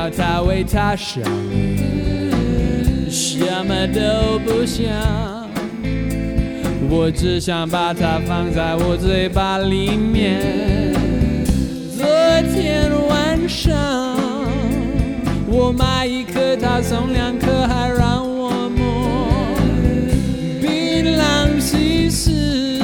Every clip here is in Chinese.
要他为他想，什么都不想，我只想把它放在我嘴巴里面。昨天晚上我买一颗，他送2颗，还让我摸。槟榔西施，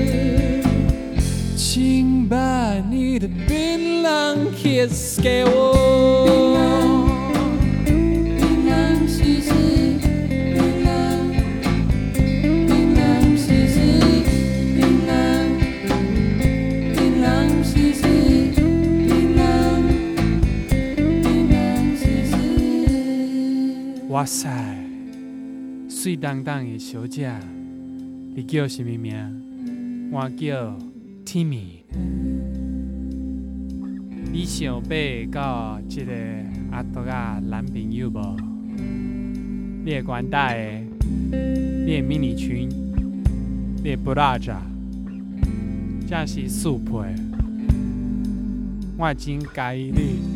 请把你的槟榔 kiss 给我。槟榔西施，槟榔，槟榔西施，槟榔，槟榔西施，槟榔，槟榔西施。哇塞，水当当的小姐，你叫什么名？我叫 Timmy。你想要到这个阿德啊男朋友无？你的关带的，你的迷你裙，你的布拉扎，这是速配。我真介意你